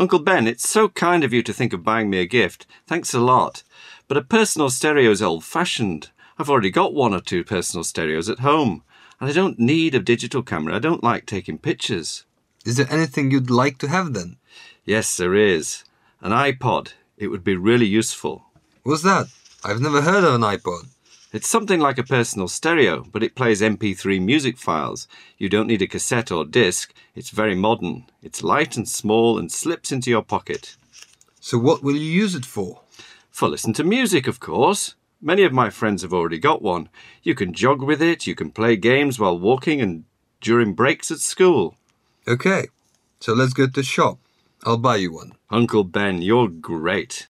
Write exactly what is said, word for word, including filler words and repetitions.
Uncle Ben, it's so kind of you to think of buying me a gift. Thanks a lot. But a personal stereo is old-fashioned. I've already got one or two personal stereos at home. And I don't need a digital camera. I don't like taking pictures. Is there anything you'd like to have then? Yes, there is. An iPod. It would be really useful. What's that? I've never heard of an iPod. It's something like a personal stereo, but it plays M P three music files. You don't need a cassette or disc. It's very modern. It's light and small and slips into your pocket. So what will you use it for? For listen to music, of course. Many of my friends have already got one. You can jog with it, you can play games while walking and during breaks at school. Okay, so let's go to the shop. I'll buy you one. Uncle Ben, you're great.